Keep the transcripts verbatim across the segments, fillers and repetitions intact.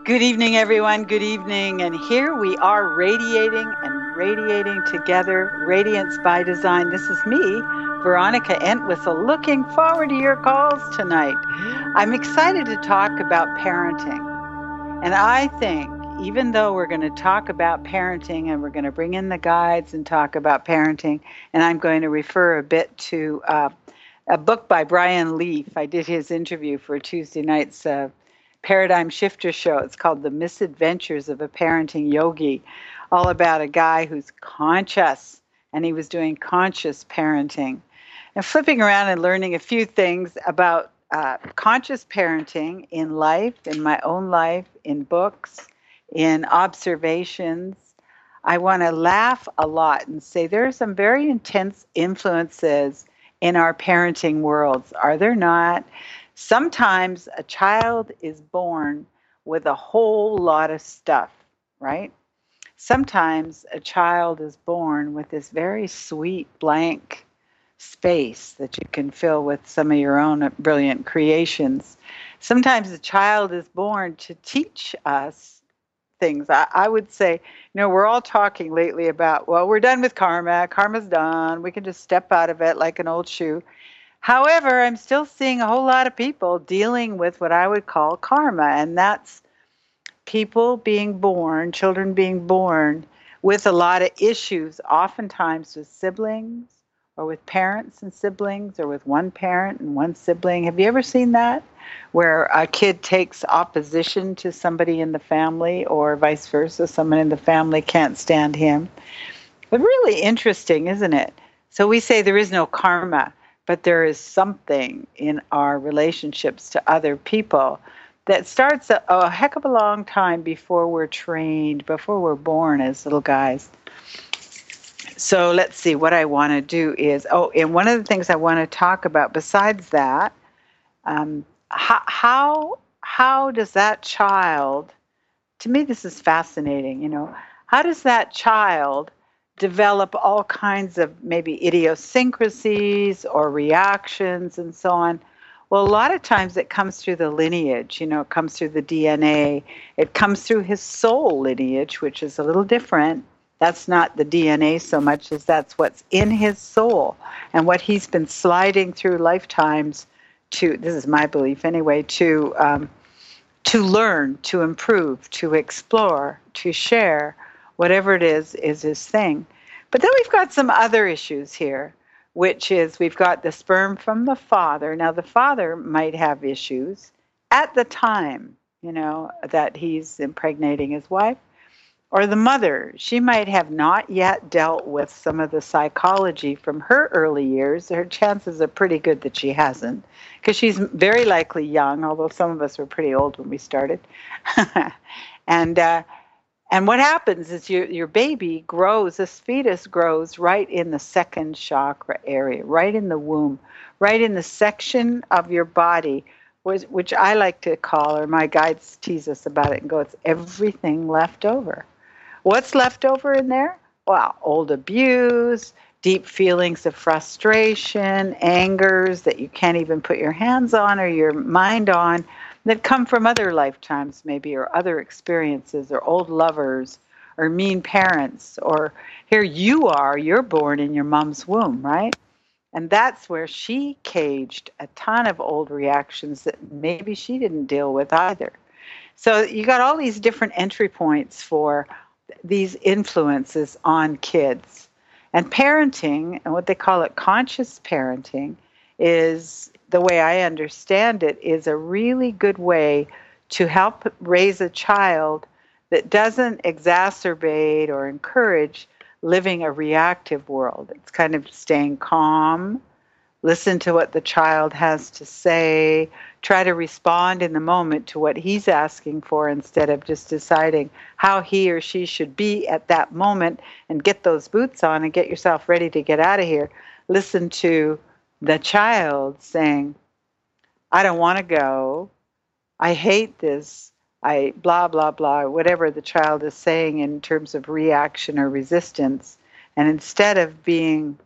Good evening, everyone. Good evening. And here we are radiating and radiating together. Radiance by Design. This is me, Veronica Entwistle, looking forward to your calls tonight. I'm excited to talk about parenting. And I think, even though we're going to talk about parenting and we're going to bring in the guides and talk about parenting, and I'm going to refer a bit to uh, a book by Brian Leaf. I did his interview for Tuesday night's uh, Paradigm Shifter show. It's called The Misadventures of a Parenting Yogi, all about a guy who's conscious, and he was doing conscious parenting. And flipping around and learning a few things about uh, conscious parenting in life, in my own life, in books, in observations. I want to laugh a lot and say there are some very intense influences in our parenting worlds, are there not? Sometimes a child is born with a whole lot of stuff, right? Sometimes a child is born with this very sweet blank space that you can fill with some of your own brilliant creations. Sometimes a child is born to teach us things. I, I would say, you know, we're all talking lately about, well, we're done with karma. Karma's done. We can just step out of it like an old shoe. However, I'm still seeing a whole lot of people dealing with what I would call karma, and that's people being born, children being born with a lot of issues, oftentimes with siblings or with parents and siblings or with one parent and one sibling. Have you ever seen that? Where a kid takes opposition to somebody in the family or vice versa, someone in the family can't stand him. But really interesting, isn't it? So we say there is no karma, but there is something in our relationships to other people that starts a, a heck of a long time before we're trained, before we're born as little guys. So let's see, what I want to do is, oh, and one of the things I want to talk about besides that, um, how, how, how does that child, to me this is fascinating, you know, how does that child develop all kinds of maybe idiosyncrasies or reactions and so on? Well, a lot of times it comes through the lineage, you know, it comes through the D N A. It comes through his soul lineage, which is a little different. That's not the D N A so much as that's what's in his soul and what he's been sliding through lifetimes to, this is my belief anyway, to um, to learn, to improve, to explore, to share, whatever it is, is his thing. But then we've got some other issues here, which is we've got the sperm from the father. Now, the father might have issues at the time, you know, that he's impregnating his wife. Or the mother, she might have not yet dealt with some of the psychology from her early years. Her chances are pretty good that she hasn't, because she's very likely young, although some of us were pretty old when we started. and uh, and what happens is your your baby grows, this fetus grows right in the second chakra area, right in the womb, right in the section of your body, which, which I like to call, or my guides tease us about it and go, it's everything left over. What's left over in there? Well, old abuse, deep feelings of frustration, angers that you can't even put your hands on or your mind on, that come from other lifetimes maybe, or other experiences, or old lovers, or mean parents, or here you are, you're born in your mom's womb, right? And that's where she caged a ton of old reactions that maybe she didn't deal with either. So you got all these different entry points for these influences on kids. And parenting, and what they call it conscious parenting, is, the way I understand it, is a really good way to help raise a child that doesn't exacerbate or encourage living a reactive world. It's kind of staying calm, listen to what the child has to say, try to respond in the moment to what he's asking for instead of just deciding how he or she should be at that moment and get those boots on and get yourself ready to get out of here. Listen to the child saying, I don't want to go, I hate this, I blah, blah, blah, whatever the child is saying in terms of reaction or resistance. And instead of being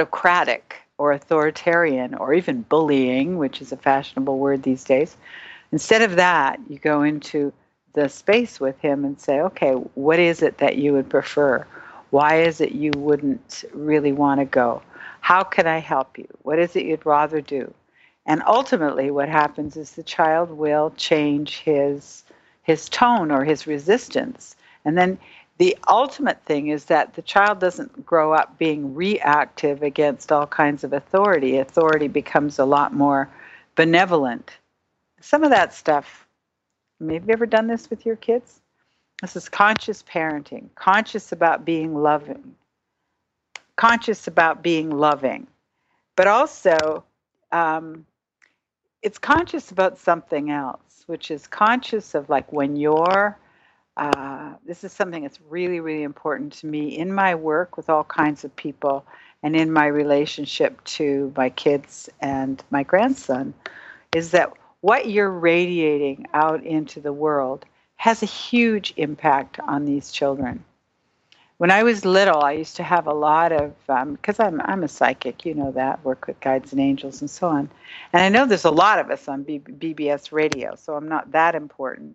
autocratic or authoritarian or even bullying, which is a fashionable word these days, Instead of that, you go into the space with him and say, okay, what is it that you would prefer? Why is it you wouldn't really want to go? How can I help you? What is it you'd rather do? And ultimately what happens is the child will change his his tone or his resistance. And then the ultimate thing is that the child doesn't grow up being reactive against all kinds of authority. Authority becomes a lot more benevolent. Some of that stuff, maybe you ever done this with your kids? This is conscious parenting, conscious about being loving, conscious about being loving, but also um, it's conscious about something else, which is conscious of like when you're, uh, this is something that's really, really important to me in my work with all kinds of people and in my relationship to my kids and my grandson, is that what you're radiating out into the world has a huge impact on these children. When I was little, I used to have a lot of, because um, I'm I'm a psychic, you know that, work with guides and angels and so on. And I know there's a lot of us on B B S radio, so I'm not that important.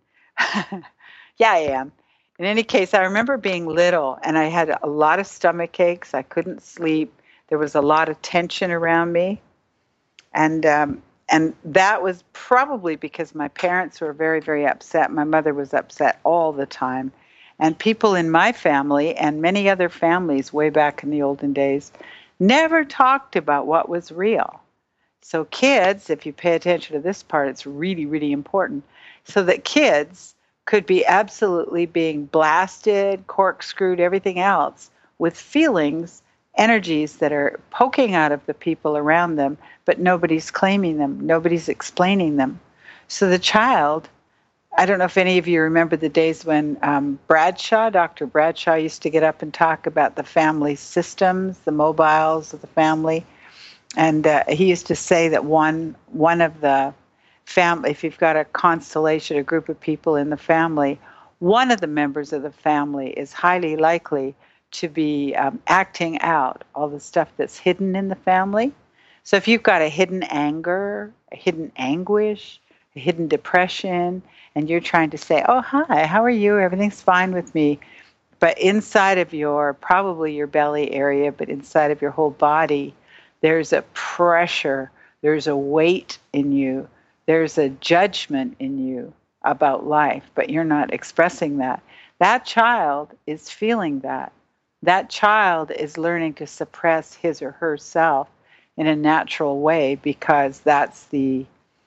Yeah, I am. In any case, I remember being little, and I had a lot of stomach aches. I couldn't sleep. There was a lot of tension around me. And um, and that was probably because my parents were very, very upset. My mother was upset all the time. And people in my family and many other families way back in the olden days never talked about what was real. So kids, if you pay attention to this part, it's really, really important. So that kids could be absolutely being blasted, corkscrewed, everything else with feelings, energies that are poking out of the people around them, but nobody's claiming them, nobody's explaining them. So the child, I don't know if any of you remember the days when um, Bradshaw, Doctor Bradshaw, used to get up and talk about the family systems, the mobiles of the family. And uh, he used to say that one one of the family, if you've got a constellation, a group of people in the family, one of the members of the family is highly likely to be um, acting out all the stuff that's hidden in the family. So if you've got a hidden anger, a hidden anguish, a hidden depression, and you're trying to say, oh, hi, how are you? Everything's fine with me. But inside of your, probably your belly area, but inside of your whole body, there's a pressure, there's a weight in you, there's a judgment in you about life, but you're not expressing that. That child is feeling that. That child is learning to suppress his or herself in a natural way because that's the,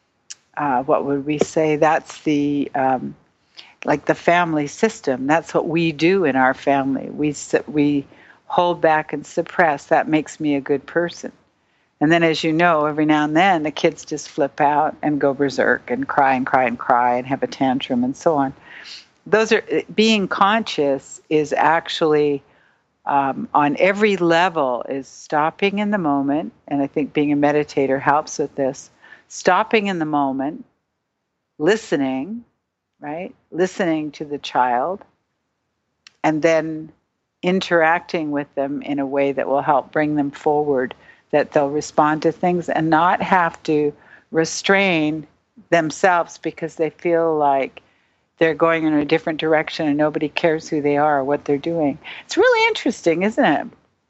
uh, what would we say, that's the, um, like the family system. That's what we do in our family. We we hold back and suppress. That makes me a good person. And then, as you know, every now and then the kids just flip out and go berserk and cry and cry and cry and have a tantrum and so on. Those are, being conscious is actually um, on every level is stopping in the moment. And I think being a meditator helps with this. Stopping in the moment, listening, right? Listening to the child, and then interacting with them in a way that will help bring them forward, that they'll respond to things and not have to restrain themselves because they feel like they're going in a different direction and nobody cares who they are or what they're doing. It's really interesting, isn't it?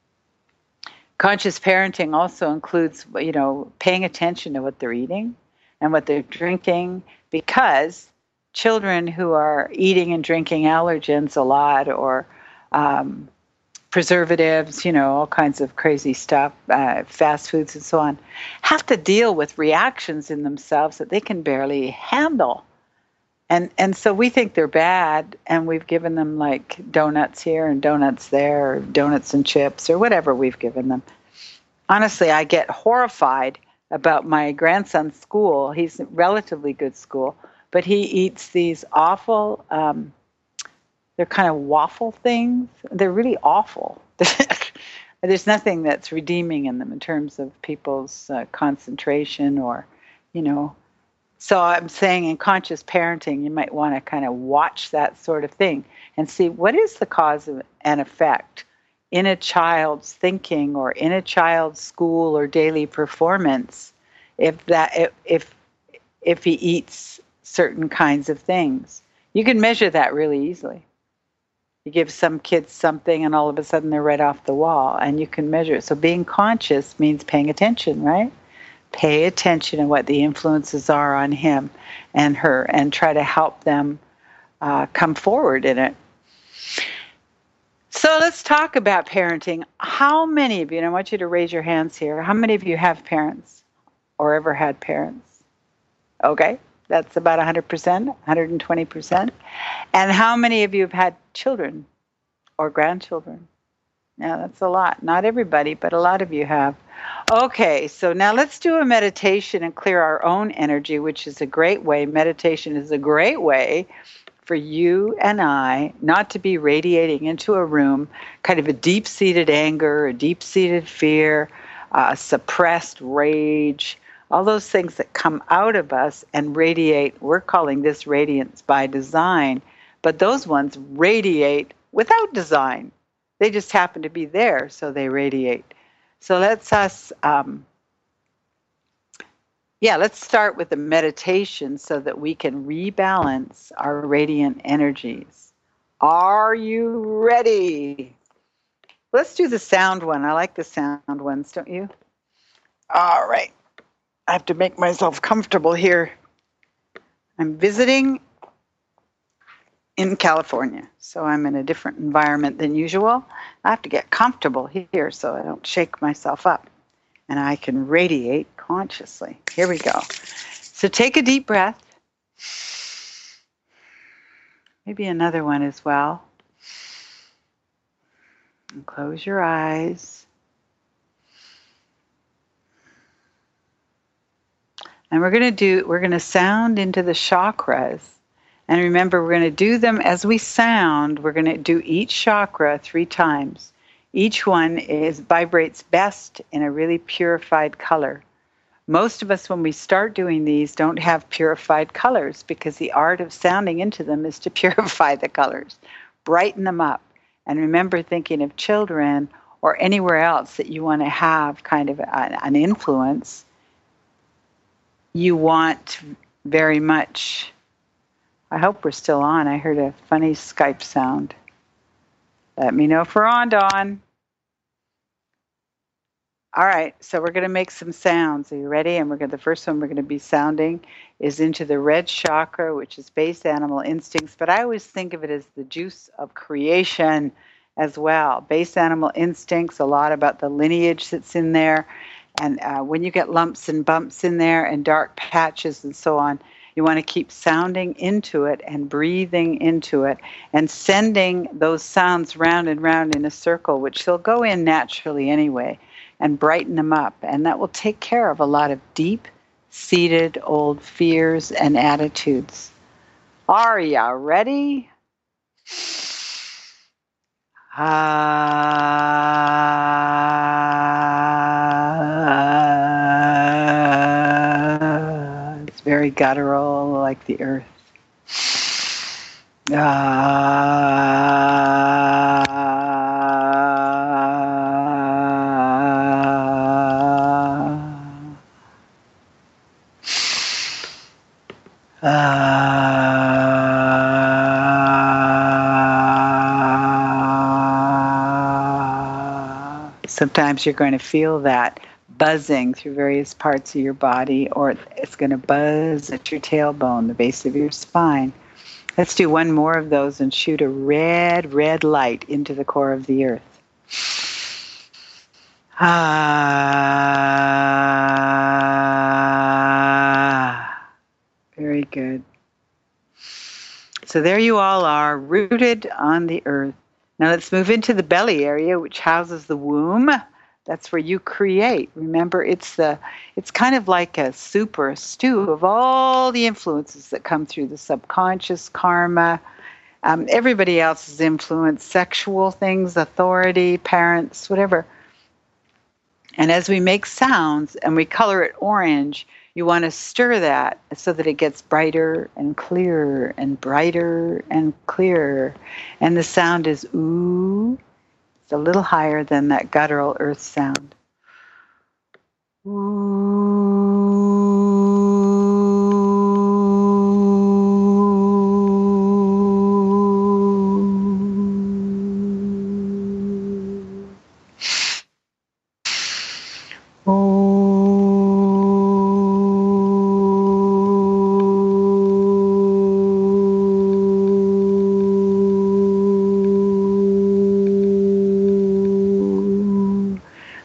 Conscious parenting also includes, you know, paying attention to what they're eating and what they're drinking, because children who are eating and drinking allergens a lot, or um, preservatives, you know, all kinds of crazy stuff, uh, fast foods and so on, have to deal with reactions in themselves that they can barely handle. And and so we think they're bad, and we've given them like donuts here and donuts there, or donuts and chips, or whatever we've given them. Honestly, I get horrified about my grandson's school. He's a relatively good school, but he eats these awful, um, they're kind of waffle things. They're really awful. There's nothing that's redeeming in them in terms of people's uh, concentration or, you know. So I'm saying in conscious parenting, you might want to kind of watch that sort of thing and see what is the cause of and effect in a child's thinking or in a child's school or daily performance if that if if, if he eats certain kinds of things. You can measure that really easily. You give some kids something and all of a sudden they're right off the wall, and you can measure it. So being conscious means paying attention, right? Pay attention to what the influences are on him and her and try to help them uh, come forward in it. So let's talk about parenting. How many of you, and I want you to raise your hands here, how many of you have parents or ever had parents? Okay, that's about one hundred percent, one hundred twenty percent. And how many of you have had children or grandchildren? Yeah, that's a lot. Not everybody, but a lot of you have. Okay, so now let's do a meditation and clear our own energy, which is a great way. Meditation is a great way for you and I not to be radiating into a room kind of a deep-seated anger, a deep-seated fear, uh, suppressed rage, all those things that come out of us and radiate. We're calling this radiance by design, but those ones radiate without design. They just happen to be there, so they radiate. So let's us, um, yeah, let's start with the meditation so that we can rebalance our radiant energies. Are you ready? Let's do the sound one. I like the sound ones, don't you? All right. I have to make myself comfortable here. I'm visiting in California, so I'm in a different environment than usual. I have to get comfortable here so I don't shake myself up and I can radiate consciously. Here we go. So take a deep breath. Maybe another one as well. And close your eyes. And we're going to do, we're going to sound into the chakras. And remember, we're going to do them as we sound. We're going to do each chakra three times. Each one is vibrates best in a really purified color. Most of us, when we start doing these, don't have purified colors because the art of sounding into them is to purify the colors, brighten them up. And remember, thinking of children or anywhere else that you want to have kind of an influence, you want very much. I hope we're still on. I heard a funny Skype sound. Let me know if we're on, Dawn. All right, so we're going to make some sounds. Are you ready? And we're going to, the first one we're going to be sounding is into the red chakra, which is base animal instincts. But I always think of it as the juice of creation as well. Base animal instincts, a lot about the lineage that's in there. And uh, when you get lumps and bumps in there and dark patches and so on, you want to keep sounding into it and breathing into it and sending those sounds round and round in a circle, which they'll go in naturally anyway, and brighten them up. And that will take care of a lot of deep-seated old fears and attitudes. Are ya ready? Ah, it's very guttural, like the earth. Ah, ah. Sometimes you're going to feel that buzzing through various parts of your body, or it's going to buzz at your tailbone, the base of your spine. Let's do one more of those and shoot a red, red light into the core of the earth. Ah, very good. So there you all are, rooted on the earth. Now let's move into the belly area, which houses the womb. That's where you create. Remember, it's the it's kind of like a soup or a stew of all the influences that come through the subconscious, karma, um, everybody else's influence, sexual things, authority, parents, whatever. And as we make sounds and we color it orange, you want to stir that so that it gets brighter and clearer and brighter and clearer. And the sound is ooh. It's a little higher than that guttural earth sound. Ooh.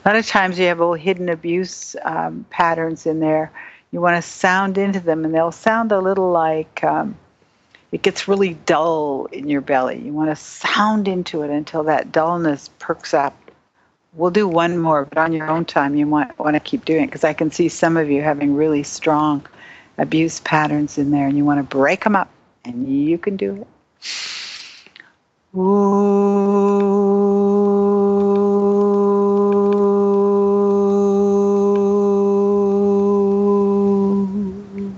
A lot of times you have old hidden abuse um, patterns in there. You want to sound into them, and they'll sound a little like um, it gets really dull in your belly. You want to sound into it until that dullness perks up. We'll do one more, but on your own time, you want, want to keep doing it, because I can see some of you having really strong abuse patterns in there, and you want to break them up, and you can do it. Ooh.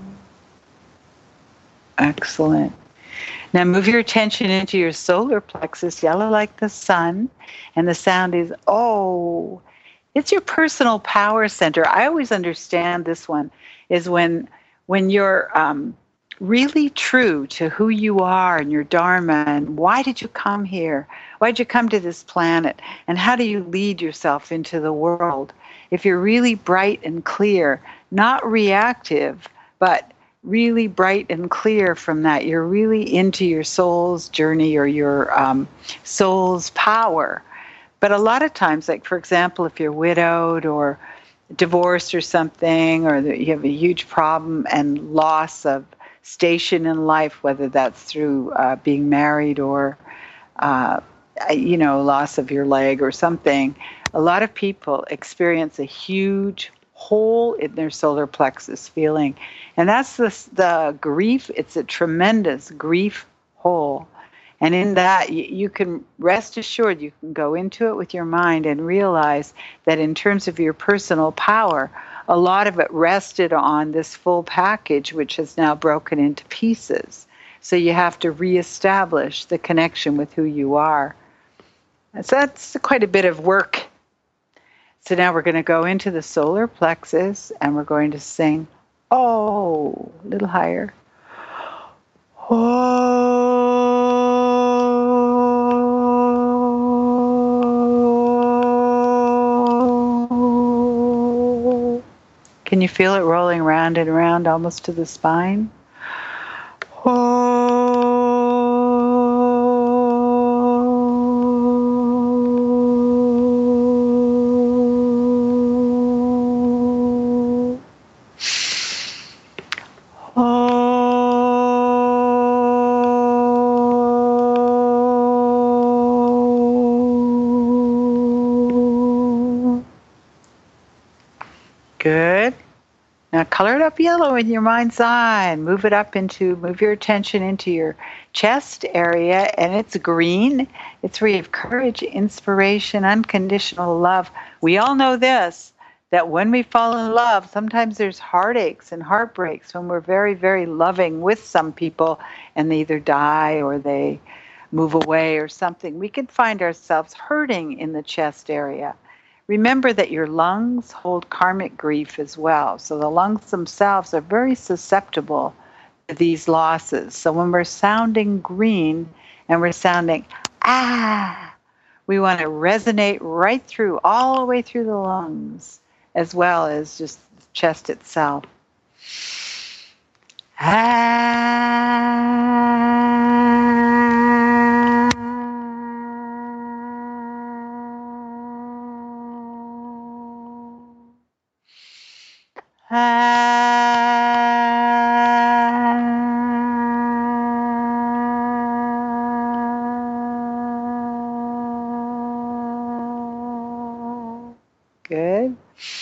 Excellent. Now move your attention into your solar plexus, yellow like the sun, and the sound is, oh. It's your personal power center. I always understand this one is when when you're um, really true to who you are and your dharma and why did you come here? Why did you come to this planet? And how do you lead yourself into the world? If you're really bright and clear, not reactive, but really bright and clear from that, you're really into your soul's journey or your um, soul's power. But a lot of times, like for example, if you're widowed or divorced or something, or that you have a huge problem and loss of station in life, whether that's through uh, being married or, uh, you know, loss of your leg or something, a lot of people experience a huge hole in their solar plexus feeling. And that's the, the grief. It's a tremendous grief hole. And in that, you, you can rest assured, you can go into it with your mind and realize that in terms of your personal power, a lot of it rested on this full package, which has now broken into pieces. So you have to reestablish the connection with who you are. So that's quite a bit of work. So now we're going to go into the solar plexus and we're going to sing, oh, a little higher. Oh. Can you feel it rolling round and round almost to the spine? Good. Now color it up yellow in your mind's eye and move it up into, move your attention into your chest area, and it's green. It's where you have courage, inspiration, unconditional love. We all know this, that when we fall in love, sometimes there's heartaches and heartbreaks when we're very, very loving with some people and they either die or they move away or something. We can find ourselves hurting in the chest area. Remember that your lungs hold karmic grief as well. So the lungs themselves are very susceptible to these losses. So when we're sounding green and we're sounding, ah, we want to resonate right through, all the way through the lungs, as well as just the chest itself. Ah. Good.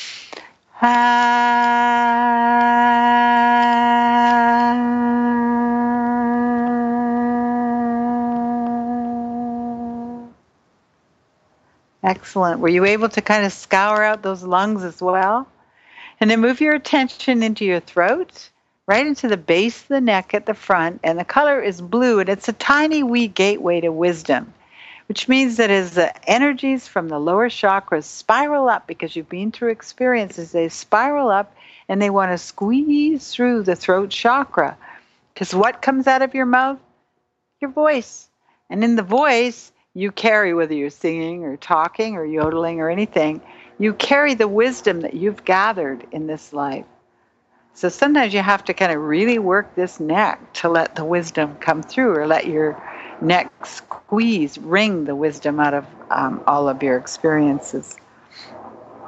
Excellent. Were you able to kind of scour out those lungs as well? And then move your attention into your throat, right into the base of the neck at the front, and the color is blue, and it's a tiny wee gateway to wisdom, which means that as the energies from the lower chakras spiral up, because you've been through experiences, they spiral up and they want to squeeze through the throat chakra. Because what comes out of your mouth? Your voice. And in the voice, you carry, whether you're singing or talking or yodeling or anything, you carry the wisdom that you've gathered in this life. So sometimes you have to kind of really work this neck to let the wisdom come through, or let your neck squeeze, wring the wisdom out of um, all of your experiences.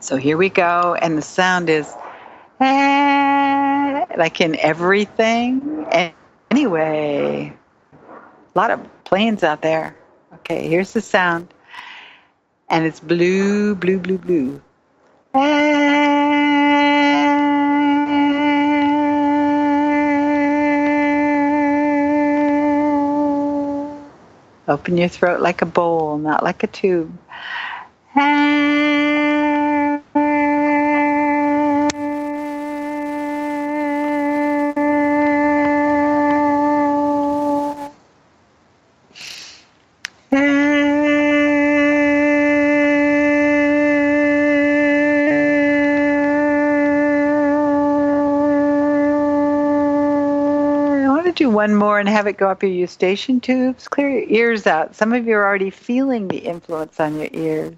So here we go, and the sound is eh, like in everything. Anyway, a lot of planes out there. Okay, here's the sound, and it's blue, blue, blue, blue. Open your throat like a bowl, not like a tube. Do one more and have it go up your eustachian tubes. Clear your ears out. Some of you are already feeling the influence on your ears.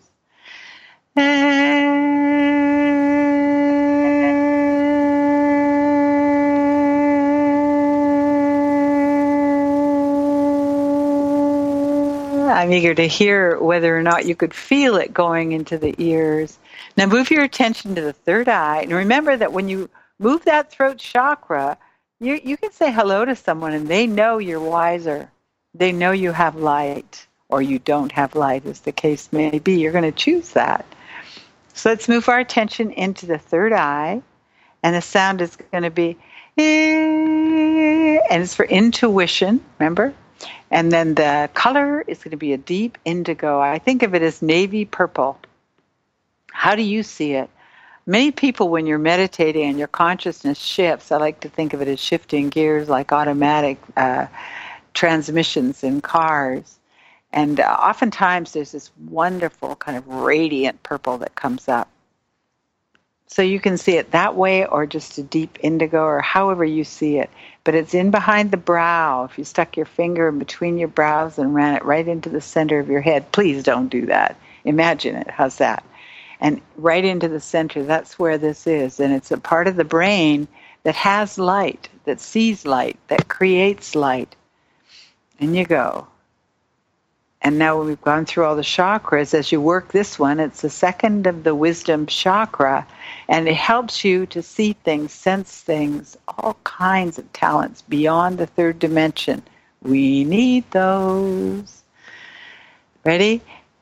I'm eager to hear whether or not you could feel it going into the ears. Now move your attention to the third eye. And remember that when you move that throat chakra, You you can say hello to someone and they know you're wiser. They know you have light, or you don't have light, as the case may be. You're going to choose that. So let's move our attention into the third eye, and the sound is going to be, and it's for intuition, remember? And then the color is going to be a deep indigo. I think of it as navy purple. How do you see it? Many people, when you're meditating and your consciousness shifts, I like to think of it as shifting gears like automatic uh, transmissions in cars. And uh, oftentimes there's this wonderful kind of radiant purple that comes up. So you can see it that way, or just a deep indigo, or however you see it. But it's in behind the brow. If you stuck your finger in between your brows and ran it right into the center of your head, please don't do that. Imagine it. How's that? And right into the center, that's where this is. And it's a part of the brain that has light, that sees light, that creates light. In you go. And now we've gone through all the chakras. As you work this one, it's the second of the wisdom chakra. And it helps you to see things, sense things, all kinds of talents beyond the third dimension. We need those. Ready?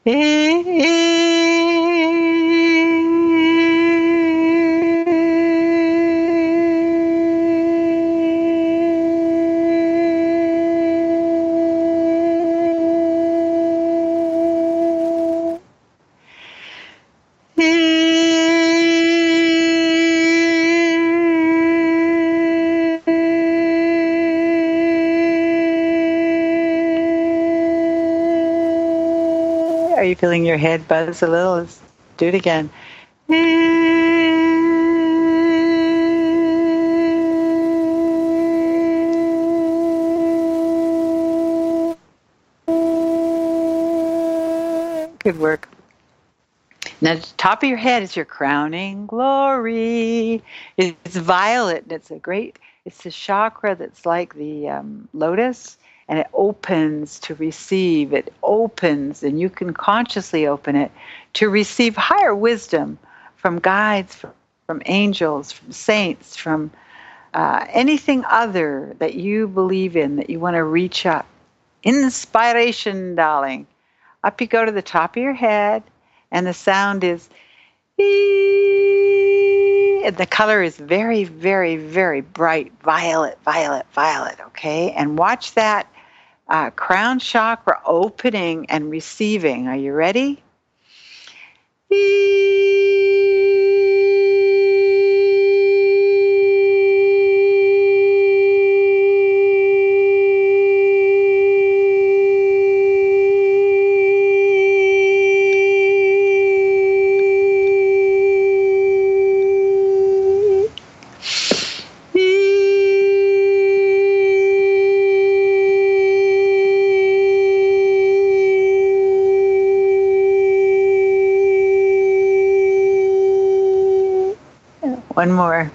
Are you feeling your head buzz a little? Let's do it again. Good work. Now, the top of your head is your crowning glory. It's violet, and it's a great, it's the chakra that's like the um, lotus, and it opens to receive. It opens, and you can consciously open it to receive higher wisdom from guides, from, from angels, from saints, from uh, anything other that you believe in, that you want to reach up. Inspiration, darling. Up you go to the top of your head, and the sound is ee, and the color is very, very, very bright, violet, violet, violet, okay? And watch that uh, crown chakra opening and receiving. Are you ready? One more.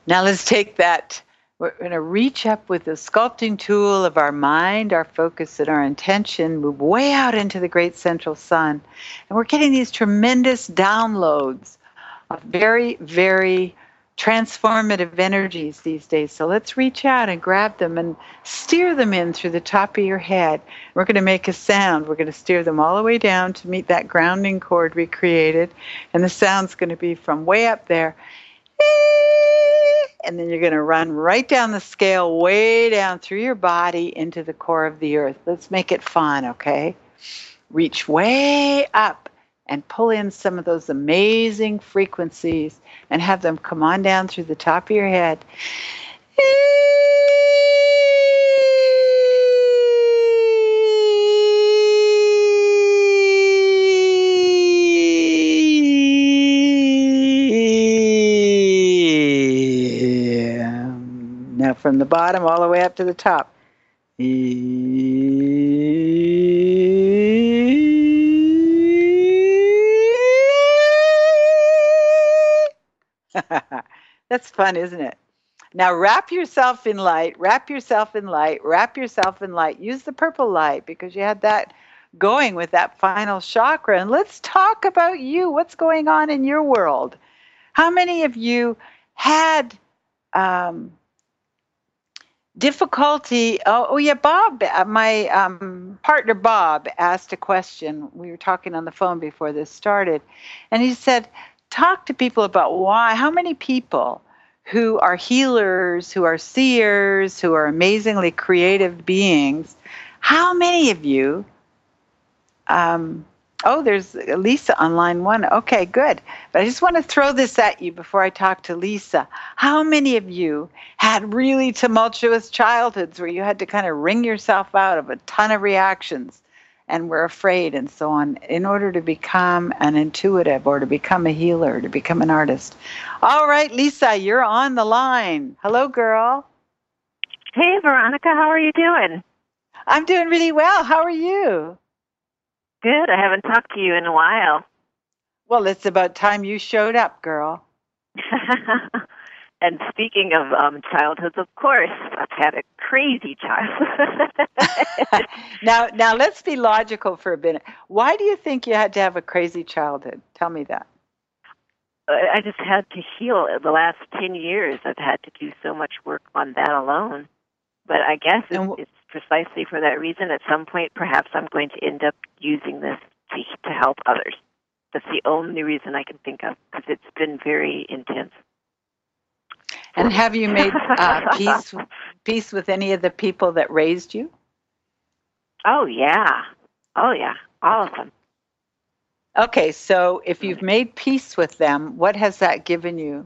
Now let's take that. We're going to reach up with the sculpting tool of our mind, our focus, and our intention, move way out into the great central sun. And we're getting these tremendous downloads of very, very transformative energies these days. So let's reach out and grab them and steer them in through the top of your head. We're going to make a sound. We're going to steer them all the way down to meet that grounding chord we created. And the sound's going to be from way up there. And then you're going to run right down the scale, way down through your body into the core of the earth. Let's make it fun, okay? Reach way up and pull in some of those amazing frequencies and have them come on down through the top of your head. Now from the bottom all the way up to the top. That's fun, isn't it? Now wrap yourself in light, wrap yourself in light, wrap yourself in light. Use the purple light because you had that going with that final chakra. And let's talk about you. What's going on in your world? How many of you had um, difficulty? Oh, oh yeah, Bob, my um, partner Bob asked a question. We were talking on the phone before this started. And he said, talk to people about why, how many people who are healers, who are seers, who are amazingly creative beings, how many of you, um, oh, there's Lisa on line one. Okay, good. But I just want to throw this at you before I talk to Lisa. How many of you had really tumultuous childhoods where you had to kind of wring yourself out of a ton of reactions and were afraid and so on in order to become an intuitive or to become a healer, to become an artist? All right, Lisa, you're on the line. Hello, girl. Hey, Veronica, how are you doing? I'm doing really well. How are you? Good. I haven't talked to you in a while. Well, it's about time you showed up, girl. And speaking of um, childhoods, of course, I've had a crazy childhood. now, now let's be logical for a minute. Why do you think you had to have a crazy childhood? Tell me that. I just had to heal. The last ten years, I've had to do so much work on that alone. But I guess it's, w- it's precisely for that reason. At some point, perhaps I'm going to end up using this to, to help others. That's the only reason I can think of, because it's been very intense. And have you made uh, peace peace with any of the people that raised you? Oh, yeah. Oh, yeah. All of them. Okay, so if you've made peace with them, what has that given you?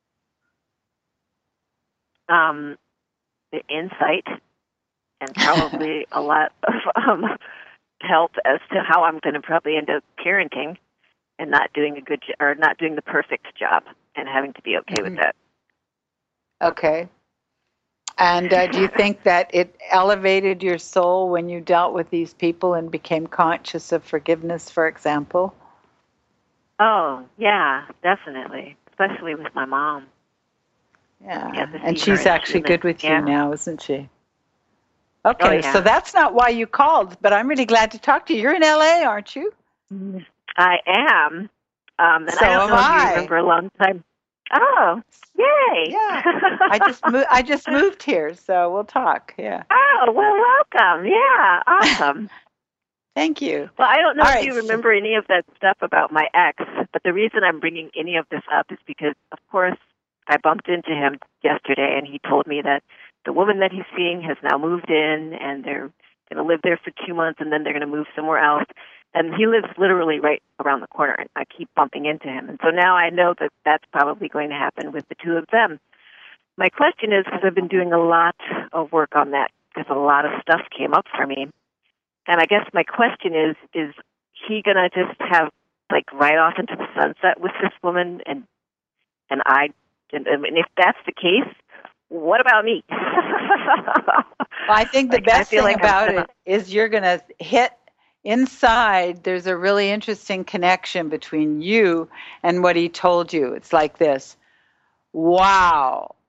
Um, the insight and probably a lot of um, help as to how I'm going to probably end up parenting and not doing a good jo- or not doing the perfect job and having to be okay mm-hmm. with that. Okay. And uh, do you think that it elevated your soul when you dealt with these people and became conscious of forgiveness, for example? Oh, yeah, definitely. Especially with my mom. Yeah, and she's actually good with yeah. you now, isn't she? Okay, oh, yeah. So that's not why you called, but I'm really glad to talk to you. You're in L A, aren't you? I am. Um, and so I don't am know I. if you remember a long time. Oh, yay! Yeah, I just moved. I just moved here, so we'll talk. Yeah. Oh, well, welcome. Yeah, awesome. Thank you. Well, I don't know All if right, you remember so... any of that stuff about my ex, but the reason I'm bringing any of this up is because, of course, I bumped into him yesterday, and he told me that the woman that he's seeing has now moved in, and they're going to live there for two months, and then they're going to move somewhere else. And he lives literally right around the corner, and I keep bumping into him. And so now I know that that's probably going to happen with the two of them. My question is, because I've been doing a lot of work on that, because a lot of stuff came up for me. And I guess my question is, is he going to just have, like, right off into the sunset with this woman? And and I, and, and if that's the case, what about me? Well, I think the like, best thing like about gonna... it is you're going to hit inside. There's a really interesting connection between you and what he told you. It's like this. Wow.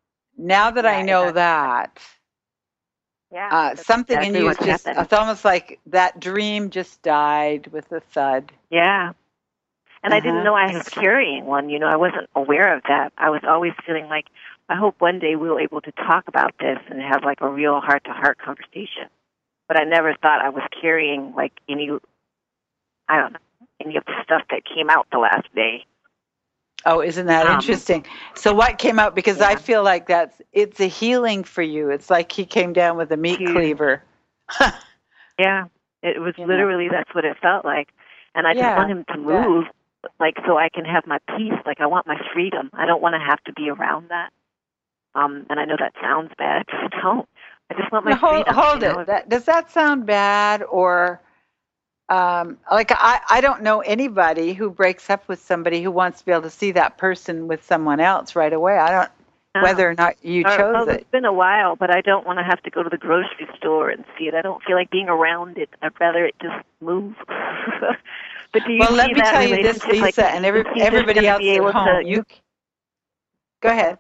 now that Yeah, I know that's, that, yeah, uh, that's something in exactly you is what just, happened. it's almost like that dream just died with a thud. Yeah. And I didn't Uh-huh. know I was carrying one. You know, I wasn't aware of that. I was always feeling like, I hope one day we'll be able to talk about this and have like a real heart-to-heart conversation. But I never thought I was carrying like any, I don't know, any of the stuff that came out the last day. Oh, isn't that Um, interesting? So what came out, because I yeah. feel like that's, it's a healing for you. It's like he came down with a meat Huge. cleaver. Yeah. It was You know. literally, that's what it felt like. And I just Yeah, want him to I bet. move, like, so I can have my peace. Like, I want my freedom. I don't want to have to be around that. Um, and I know that sounds bad, because I don't. I just want my Now, hold, freedom. hold you know? it. That, does that sound bad? Or um, like I, I don't know anybody who breaks up with somebody who wants to be able to see that person with someone else right away. I don't, No. whether or not you Or, chose well, it. it's been a while, but I don't want to have to go to the grocery store and see it. I don't feel like being around it. I'd rather it just move. But do you Well, see let me that tell you this, relationship? Lisa, Like, and every, is he just everybody going to else be at able home. to? You go ahead.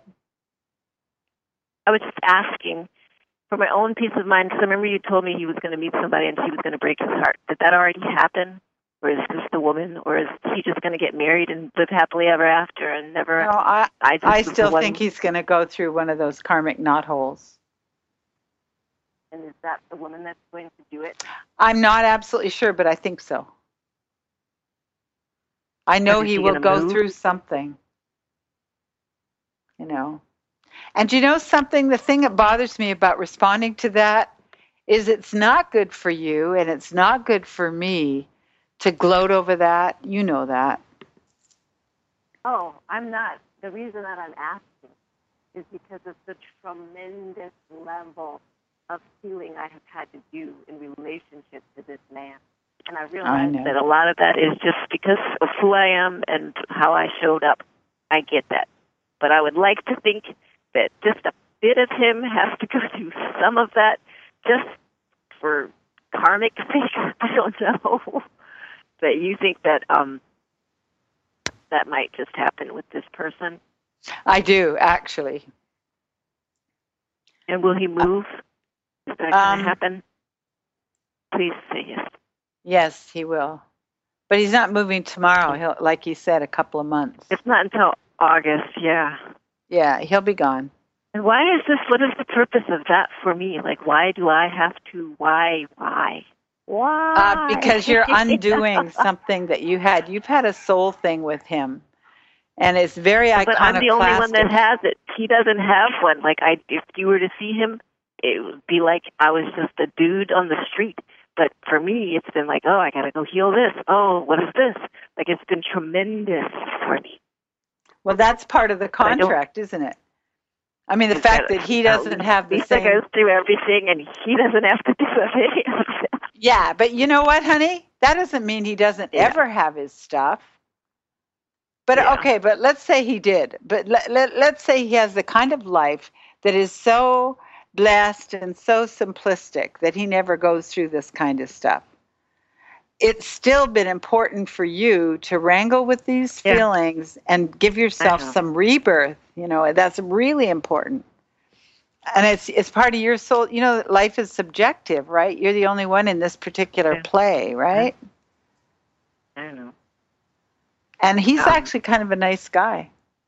I was just asking for my own peace of mind, because I remember you told me he was going to meet somebody and she was going to break his heart. Did that already happen? Or is this the woman? Or is he just going to get married and live happily ever after and never? No, I, I, just I was the still one- think he's going to go through one of those karmic knotholes. And is that the woman that's going to do it? I'm not absolutely sure, but I think so. I know But is he he will gonna go move? through something, you know. And you know something? The thing that bothers me about responding to that is it's not good for you and it's not good for me to gloat over that. You know that. Oh, I'm not. The reason that I'm asking is because of the tremendous level of healing I have had to do in relationship to this man. And I realize know. that a lot of that is just because of who I am and how I showed up. I get that. But I would like to think that just a bit of him has to go through some of that just for karmic sake. I don't know. But you think that um, that might just happen with this person? I do, actually. And will he move? Is that Um, going to happen? Please say yes. Yes, he will. But he's not moving tomorrow. He'll, like you said, a couple of months. It's not until August, yeah. Yeah, he'll be gone. And why is this, what is the purpose of that for me? Like, why do I have to, why, why? Why? Uh, because you're undoing something that you had. You've had a soul thing with him. And it's very But iconoclastic. I'm the only one that has it. He doesn't have one. Like, I, if you were to see him, it would be like I was just a dude on the street. But for me, it's been like, oh, I got to go heal this. Oh, what is this? Like, it's been tremendous for me. Well, that's part of the contract, isn't it? I mean, the Is fact that- that he doesn't have the Lisa same... goes through everything, and he doesn't have to do any of that. Yeah, but you know what, honey? That doesn't mean he doesn't Yeah. ever have his stuff. But Yeah. okay, but let's say he did. But let, let, let's say he has the kind of life that is so blessed and so simplistic that he never goes through this kind of stuff. It's still been important for you to wrangle with these Yeah. feelings and give yourself I know. some rebirth. You know, that's really important. And it's it's part of your soul. You know, life is subjective, right? You're the only one in this particular Yeah. play, right? I don't know. And he's Um, actually kind of a nice guy.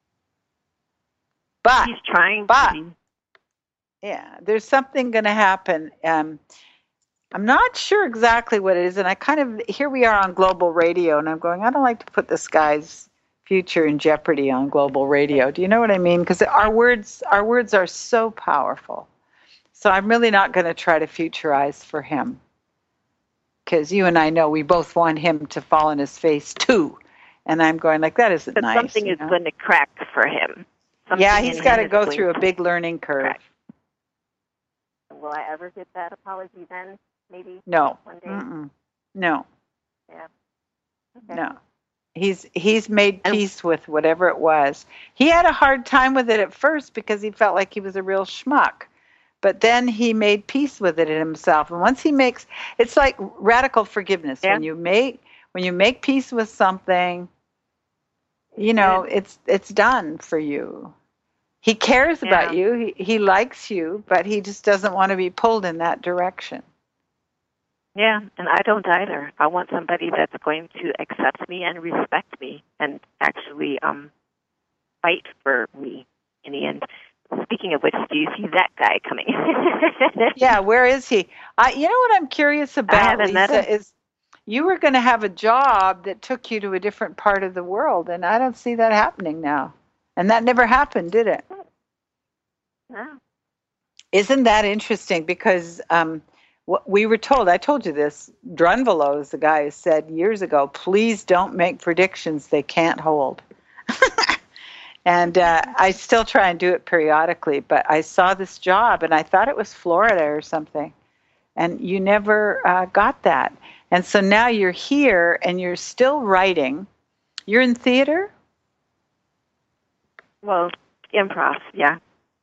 But He's trying but- to be. yeah, there's something going to happen. Um, I'm not sure exactly what it is, and I kind of here we are on global radio, and I'm going, I don't like to put this guy's future in jeopardy on global radio. Do you know what I mean? Because our words, our words are so powerful. So I'm really not going to try to futurize for him, because you and I know we both want him to fall on his face too. And I'm going like that isn't But nice. something you is know? going to crack for him. Something Yeah, in he's got to him is go going through a to big learning curve. crack. Will I ever get that apology then? Maybe No, one day. Mm-mm. no, Yeah. Okay. no. He's he's made And- peace with whatever it was. He had a hard time with it at first because he felt like he was a real schmuck. But then he made peace with it in himself. And once he makes, it's like radical forgiveness. Yeah. When you make when you make peace with something, you know, it's it's done for you. He cares Yeah. about you. He, he likes you, but he just doesn't want to be pulled in that direction. Yeah, and I don't either. I want somebody that's going to accept me and respect me and actually um, fight for me in the end. Speaking of which, do you see that guy coming? Yeah, where is he? I, you know what I'm curious about, Lisa, is you were going to have a job that took you to a different part of the world, and I don't see that happening now. And that never happened, did it? No. Isn't that interesting? Because um, what we were told, I told you this, Drunvalo is the guy who said years ago, please don't make predictions they can't hold. And uh, I still try and do it periodically, but I saw this job and I thought it was Florida or something. And you never uh, got that. And so now you're here and you're still writing. You're in theater? Well, improv, yeah.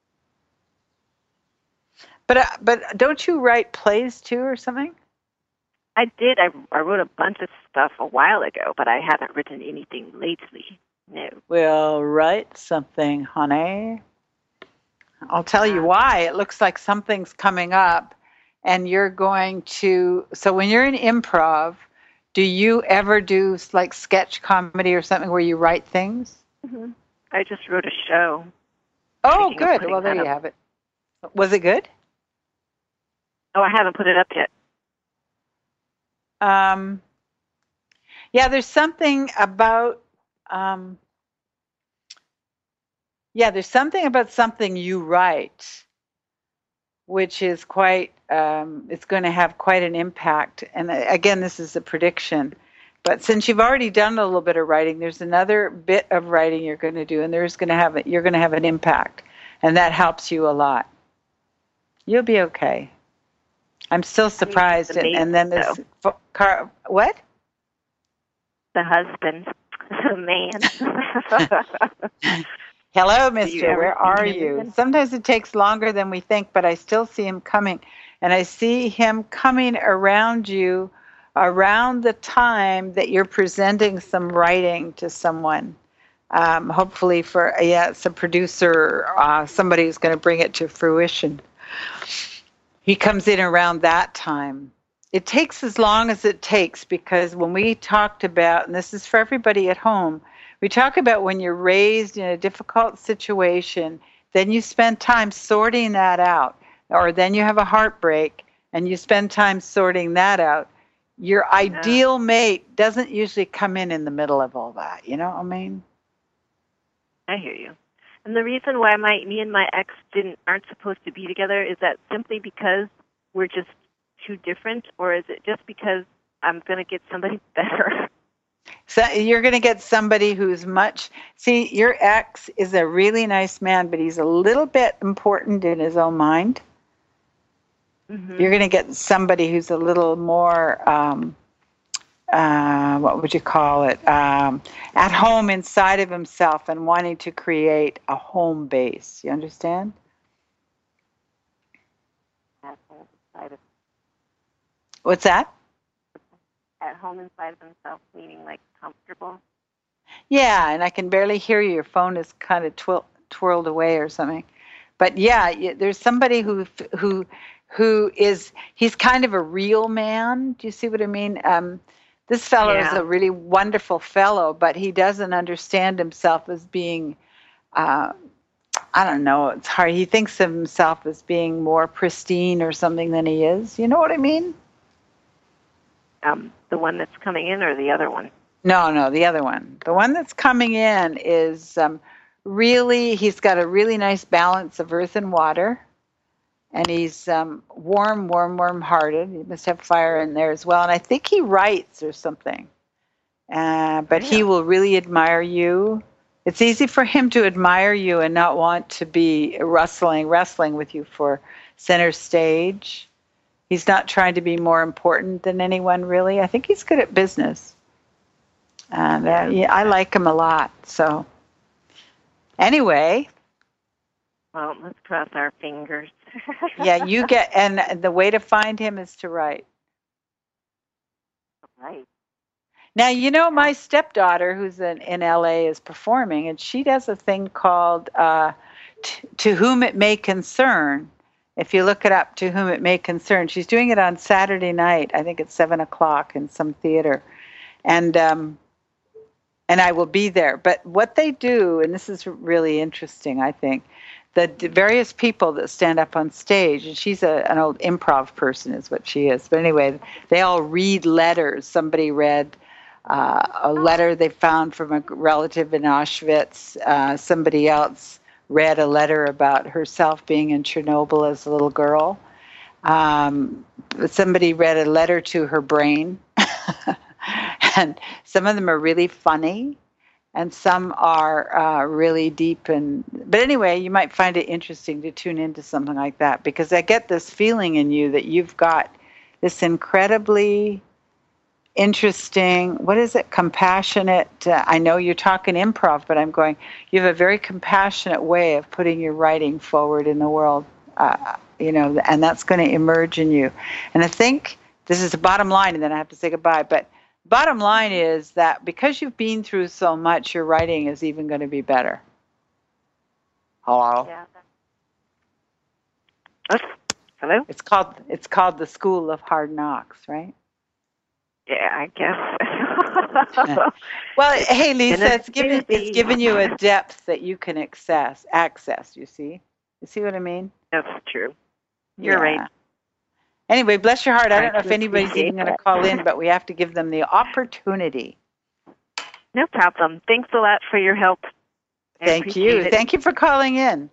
But uh, but don't you write plays too or something? I did. I, I wrote a bunch of stuff a while ago, but I haven't written anything lately. No. Well, write something, honey. I'll tell you why. It looks like something's coming up and you're going to, so when you're in improv, do you ever do like sketch comedy or something where you write things? Mm-hmm. I just wrote a show. Oh, good. Well, there you have it. Was it good? Oh, I haven't put it up yet. Um, yeah, there's something about, um, yeah, there's something about something you write, which is quite, um, it's going to have quite an impact. And again, this is a prediction. But since you've already done a little bit of writing, there's another bit of writing you're going to do, and there's going to have, you're going to have an impact, and that helps you a lot. You'll be okay. I'm still surprised. I mean, and, and then this so. car, what? The husband, the man. Hello, mister. Where are you? Sometimes it takes longer than we think, but I still see him coming. And I see him coming around you around the time that you're presenting some writing to someone. Um, hopefully for, yeah, it's a producer, uh, somebody who's going to bring it to fruition. He comes in around that time. It takes as long as it takes because when we talked about, and this is for everybody at home, we talk about when you're raised in a difficult situation, then you spend time sorting that out. Or then you have a heartbreak and you spend time sorting that out. Your yeah. ideal mate doesn't usually come in in the middle of all that. You know what I mean? I hear you. And the reason why my me and my ex didn't aren't supposed to be together is that simply because we're just too different, or is it just because I'm going to get somebody better? So you're going to get somebody who's much. See, your ex is a really nice man, but he's a little bit important in his own mind. Mm-hmm. You're going to get somebody who's a little more. Um, Uh, what would you call it? Um, at home inside of himself and wanting to create a home base. You understand? At home inside of. What's that? At home inside of himself, meaning like comfortable. Yeah, and I can barely hear you. Your phone is kind of twirl, twirled away or something. But yeah, there's somebody who who who is. He's kind of a real man. Do you see what I mean? Um, This fellow yeah. is a really wonderful fellow, but he doesn't understand himself as being, uh, I don't know, it's hard. He thinks of himself as being more pristine or something than he is. You know what I mean? Um, the one that's coming in or the other one? No, no, the other one. The one that's coming in is um, really, he's got a really nice balance of earth and water. And he's um, warm, warm, warm-hearted. He must have fire in there as well. And I think he writes or something. Uh, but yeah. he will really admire you. It's easy for him to admire you and not want to be wrestling, wrestling with you for center stage. He's not trying to be more important than anyone, really. I think he's good at business. And uh, yeah, I like him a lot. So anyway. Well, let's cross our fingers. Yeah, you get, and the way to find him is to write. Right. Now, you know, my stepdaughter, who's in, in L A, is performing, and she does a thing called uh, t- To Whom It May Concern. If you look it up, To Whom It May Concern. She's doing it on Saturday night. I think it's seven o'clock in some theater. And um, and I will be there. But what they do, and this is really interesting, I think, the d- various people that stand up on stage, and she's a, an old improv person is what she is. But anyway, they all read letters. Somebody read uh, a letter they found from a relative in Auschwitz. Uh, somebody else read a letter about herself being in Chernobyl as a little girl. Um, somebody read a letter to her brain. And some of them are really funny, and some are uh, really deep. And but anyway, you might find it interesting to tune into something like that, because I get this feeling in you that you've got this incredibly interesting, what is it, compassionate, uh, I know you're talking improv, but I'm going, you have a very compassionate way of putting your writing forward in the world, uh, you know, and that's going to emerge in you. And I think this is the bottom line, and then I have to say goodbye, but bottom line is that because you've been through so much, your writing is even going to be better. Hello? Yeah. Oh, hello? It's called, it's called The School of Hard Knocks, right? Yeah, I guess. Well, hey, Lisa, it's given it's given you a depth that you can access. Access, you see, you see what I mean? That's true. You're yeah. right. Anyway, bless your heart. I, I don't know if anybody's appreciate even going to call in, but we have to give them the opportunity. No problem. Thanks a lot for your help. I Thank you. it. Thank you for calling in.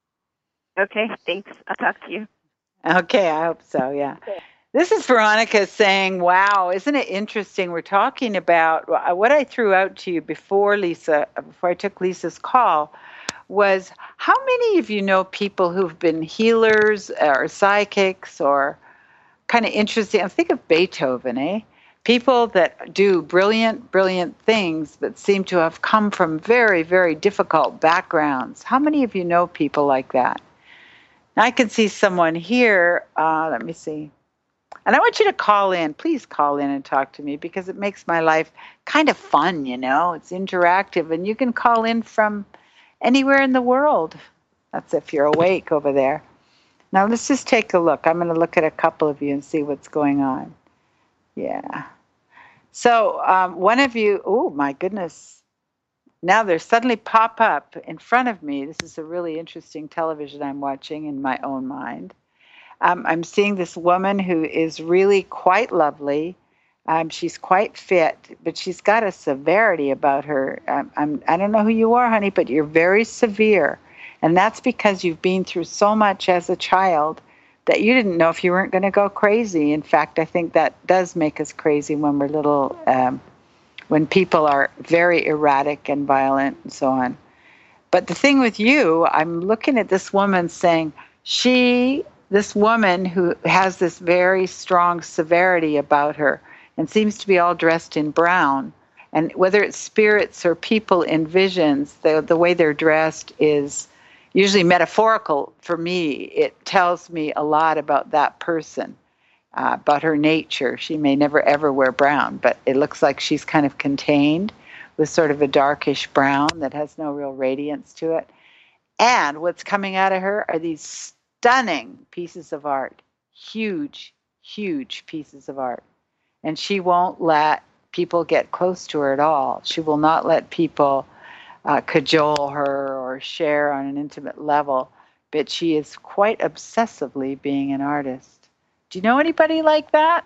Okay, thanks. I'll talk to you. Okay, I hope so. Yeah. Okay. This is Veronica saying, wow, isn't it interesting? We're talking about what I threw out to you before Lisa, before I took Lisa's call, was how many of you know people who've been healers or psychics or kind of interesting? I think of Beethoven, eh? People that do brilliant, brilliant things but seem to have come from very, very difficult backgrounds. How many of you know people like that? Now, I can see someone here. Uh, let me see. And I want you to call in. Please call in and talk to me, because it makes my life kind of fun, you know. It's interactive, and you can call in from anywhere in the world. That's if you're awake over there. Now, let's just take a look. I'm going to look at a couple of you and see what's going on. Yeah. So um, one of you, oh, my goodness. Now they suddenly pop up in front of me. This is a really interesting television I'm watching in my own mind. Um, I'm seeing this woman who is really quite lovely. Um, she's quite fit, but she's got a severity about her. Um, I'm, I don't know who you are, honey, but you're very severe. And that's because you've been through so much as a child that you didn't know if you weren't going to go crazy. In fact, I think that does make us crazy when we're little, um, when people are very erratic and violent and so on. But the thing with you, I'm looking at this woman saying, she... this woman who has this very strong severity about her and seems to be all dressed in brown. And whether it's spirits or people in visions, the, the way they're dressed is usually metaphorical for me. It tells me a lot about that person, uh, about her nature. She may never, ever wear brown, but it looks like she's kind of contained with sort of a darkish brown that has no real radiance to it. And what's coming out of her are these stunning pieces of art, huge, huge pieces of art. And she won't let people get close to her at all. She will not let people uh, cajole her or share on an intimate level, but she is quite obsessively being an artist. Do you know anybody like that?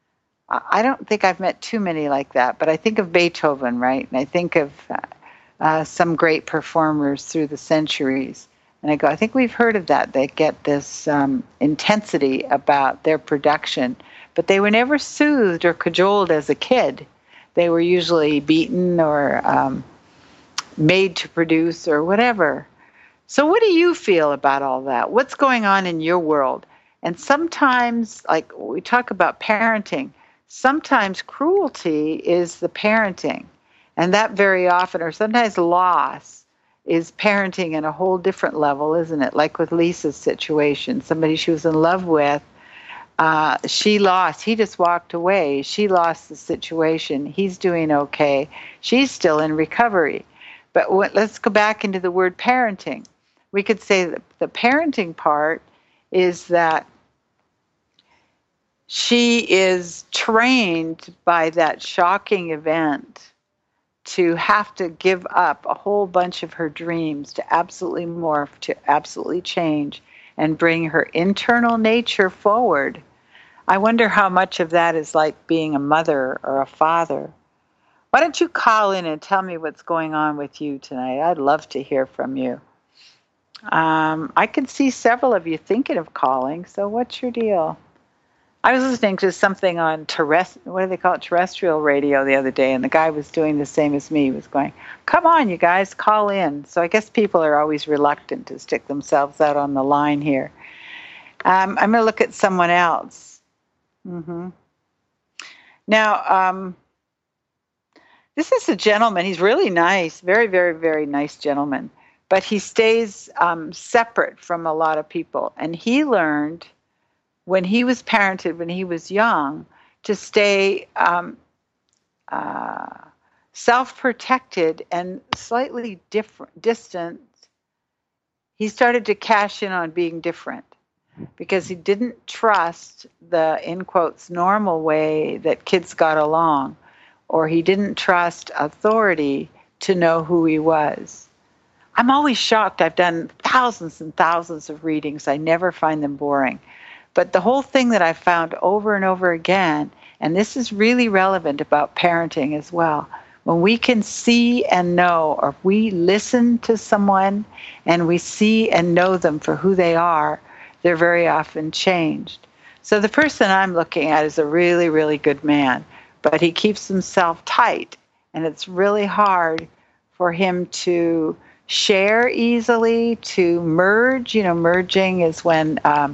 I don't think I've met too many like that, but I think of Beethoven, right? And I think of uh, uh, some great performers through the centuries. And I go, I think we've heard of that. They get this um, intensity about their production, but they were never soothed or cajoled as a kid. They were usually beaten or um, made to produce or whatever. So what do you feel about all that? What's going on in your world? And sometimes, like we talk about parenting, sometimes cruelty is the parenting. And that very often, or sometimes loss, is parenting in a whole different level, isn't it? Like with Lisa's situation, somebody she was in love with, uh, she lost. He just walked away. She lost the situation. He's doing okay. She's still in recovery. But what, let's go back into the word parenting. we could say that the parenting part is that she is trained by that shocking event to have to give up a whole bunch of her dreams, to absolutely morph, to absolutely change, and bring her internal nature forward. I wonder how much of that is like being a mother or a father. Why don't you call in and tell me what's going on with you tonight? I'd love to hear from you. Um, I can see several of you thinking of calling, so what's your deal? I was listening to something on terrestrial, what do they call it, terrestrial radio the other day, and the guy was doing the same as me. He was going, come on, you guys, call in. So I guess people are always reluctant to stick themselves out on the line here. Um, I'm going to look at someone else. Mm-hmm. Now, um, this is a gentleman. He's really nice, very, very, very nice gentleman. But he stays um, separate from a lot of people. And he learned when he was parented, when he was young, to stay um, uh, self-protected and slightly different, distant. He started to cash in on being different because he didn't trust the, in quotes, normal way that kids got along, or he didn't trust authority to know who he was. I'm always shocked. I've done thousands and thousands of readings. I never find them boring. But the whole thing that I've found over and over again, and this is really relevant about parenting as well, when we can see and know, or we listen to someone and we see and know them for who they are, they're very often changed. So the person I'm looking at is a really, really good man, but he keeps himself tight, and it's really hard for him to share easily, to merge. You know, merging is when um,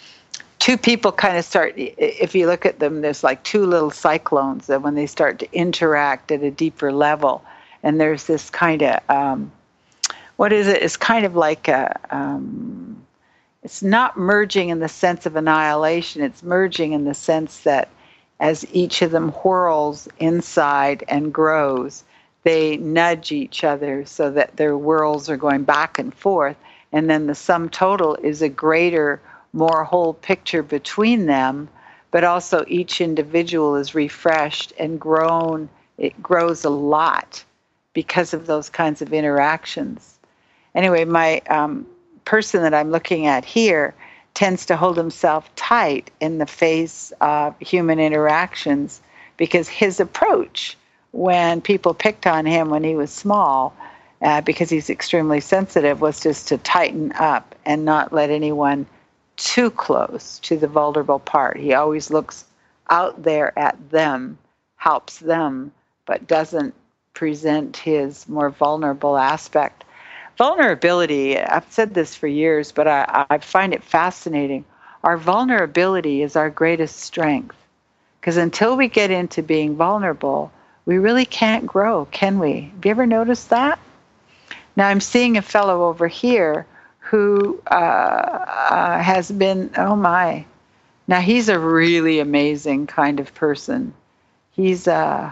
two people kind of start, if you look at them, there's like two little cyclones that when they start to interact at a deeper level, and there's this kind of, um, what is it? It's kind of like a, um, it's not merging in the sense of annihilation. It's merging in the sense that as each of them whirls inside and grows, they nudge each other so that their whirls are going back and forth. And then the sum total is a greater, more whole picture between them, but also each individual is refreshed and grown. It grows a lot because of those kinds of interactions. Anyway, my um, person that I'm looking at here tends to hold himself tight in the face of human interactions because his approach when people picked on him when he was small, uh, because he's extremely sensitive, was just to tighten up and not let anyone too close to the vulnerable part. He always looks out there at them, helps them, but doesn't present his more vulnerable aspect. Vulnerability, I've said this for years, but I, I find it fascinating. Our vulnerability is our greatest strength, because until we get into being vulnerable, we really can't grow, can we? Have you ever noticed that? Now I'm seeing a fellow over here who uh, uh, has been, oh my, now he's a really amazing kind of person. He's a,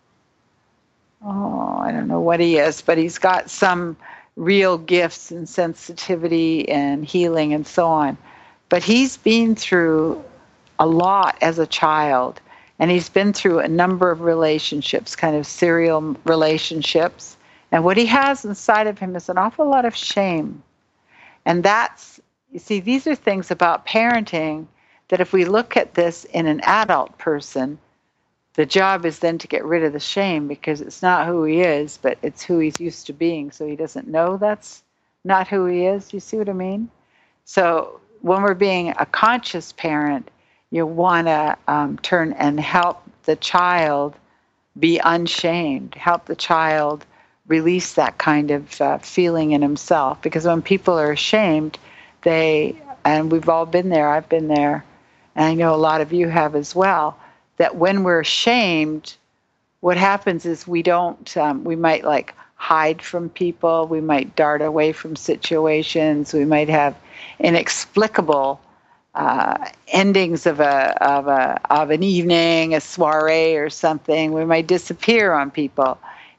oh, I don't know what he is, but he's got some real gifts and sensitivity and healing and so on. But he's been through a lot as a child, and he's been through a number of relationships, kind of serial relationships. And what he has inside of him is an awful lot of shame. And that's, you see, these are things about parenting that if we look at this in an adult person, the job is then to get rid of the shame, because it's not who he is, but it's who he's used to being. So he doesn't know that's not who he is. Do you see what I mean? So when we're being a conscious parent, you want to um, turn and help the child be unshamed, help the child release that kind of uh, feeling in himself. Because when people are ashamed, they, and we've all been there, I've been there, and I know a lot of you have as well, that when we're ashamed, what happens is we don't, um, we might like hide from people, we might dart away from situations, we might have inexplicable uh, endings of a of a of an evening, a soiree or something. We might disappear on people.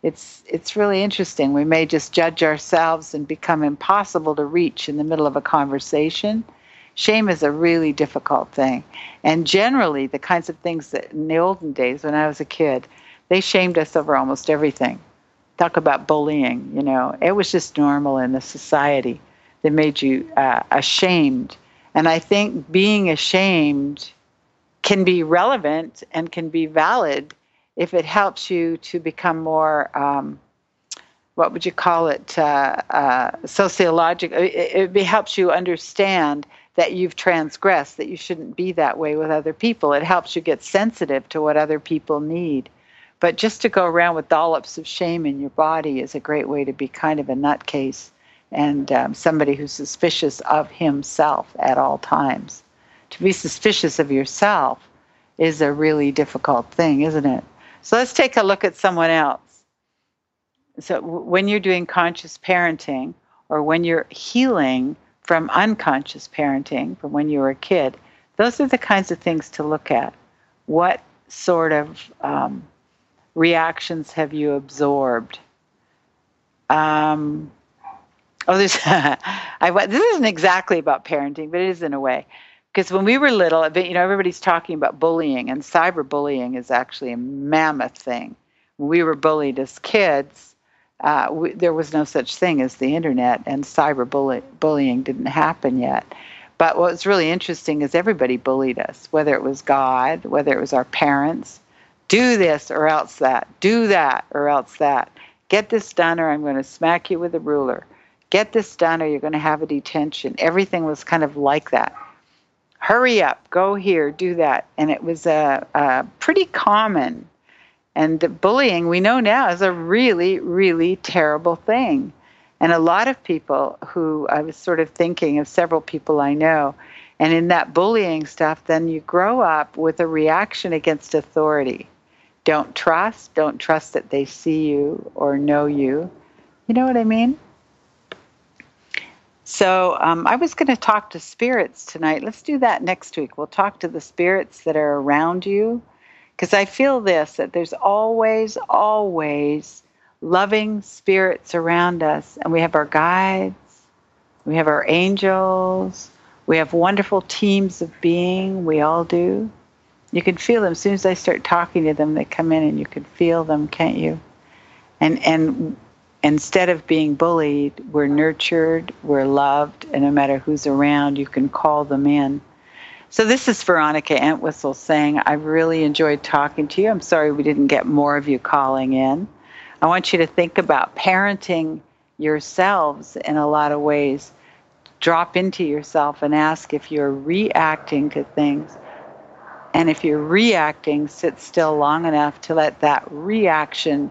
it's it's really interesting. We may just judge ourselves and become impossible to reach in the middle of a conversation. Shame is a really difficult thing. And generally, the kinds of things that in the olden days when I was a kid, they shamed us over almost everything. Talk about bullying, you know. It was just normal in the society that made you uh, ashamed. And I think being ashamed can be relevant and can be valid if it helps you to become more, um, what would you call it, uh, uh, sociological. It, it helps you understand that you've transgressed, that you shouldn't be that way with other people. It helps you get sensitive to what other people need. But just to go around with dollops of shame in your body is a great way to be kind of a nutcase and um, somebody who's suspicious of himself at all times. To be suspicious of yourself is a really difficult thing, isn't it? So let's take a look at someone else. So when you're doing conscious parenting or when you're healing from unconscious parenting, from when you were a kid, those are the kinds of things to look at. What sort of um, reactions have you absorbed? Um, oh, this, I, this isn't exactly about parenting, but it is in a way. Because when we were little, you know, everybody's talking about bullying, and cyberbullying is actually a mammoth thing. When we were bullied as kids, uh, we, there was no such thing as the internet, and cyberbullying didn't happen yet. But what's really interesting is everybody bullied us, whether it was God, whether it was our parents. Do this or else that. Do that or else that. Get this done or I'm going to smack you with a ruler. Get this done or you're going to have a detention. Everything was kind of like that. Hurry up, go here, do that. And it was a, a pretty common. And bullying, we know now, is a really, really terrible thing. And a lot of people who, I was sort of thinking of several people I know, and in that bullying stuff, then you grow up with a reaction against authority. Don't trust, don't trust that they see you or know you. You know what I mean? So um, I was going to talk to spirits tonight. Let's do that next week. We'll talk to the spirits that are around you. Because I feel this, that there's always, always loving spirits around us. And we have our guides. We have our angels. We have wonderful teams of being. We all do. You can feel them. As soon as I start talking to them, they come in and you can feel them, can't you? And and instead of being bullied, we're nurtured, we're loved, and no matter who's around, you can call them in. So this is Veronica Entwistle saying, I really enjoyed talking to you. I'm sorry we didn't get more of you calling in. I want you to think about parenting yourselves in a lot of ways. Drop into yourself and ask if you're reacting to things. And if you're reacting, sit still long enough to let that reaction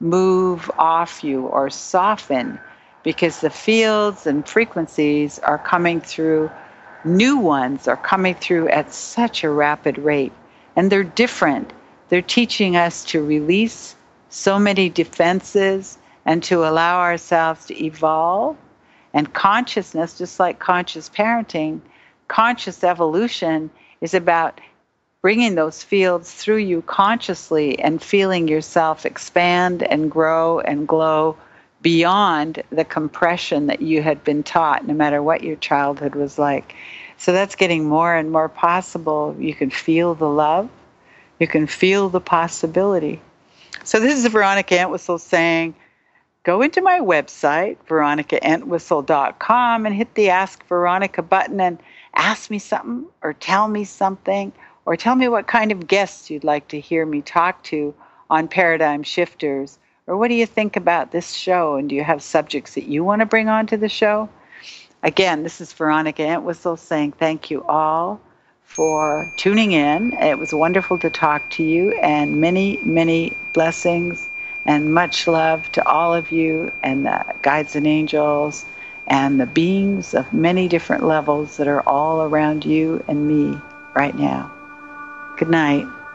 move off you or soften, because the fields and frequencies are coming through, new ones are coming through at such a rapid rate. And they're different. They're teaching us to release so many defenses and to allow ourselves to evolve. And consciousness, just like conscious parenting, conscious evolution is about bringing those fields through you consciously and feeling yourself expand and grow and glow beyond the compression that you had been taught, no matter what your childhood was like. So that's getting more and more possible. You can feel the love. You can feel the possibility. So this is Veronica Entwistle saying, go into my website, veronica entwistle dot com, and hit the Ask Veronica button and ask me something or tell me something. Or tell me what kind of guests you'd like to hear me talk to on Paradigm Shifters. Or what do you think about this show? And do you have subjects that you want to bring onto the show? Again, this is Veronica Entwistle saying thank you all for tuning in. It was wonderful to talk to you, and many, many blessings and much love to all of you and the guides and angels and the beings of many different levels that are all around you and me right now. Good night.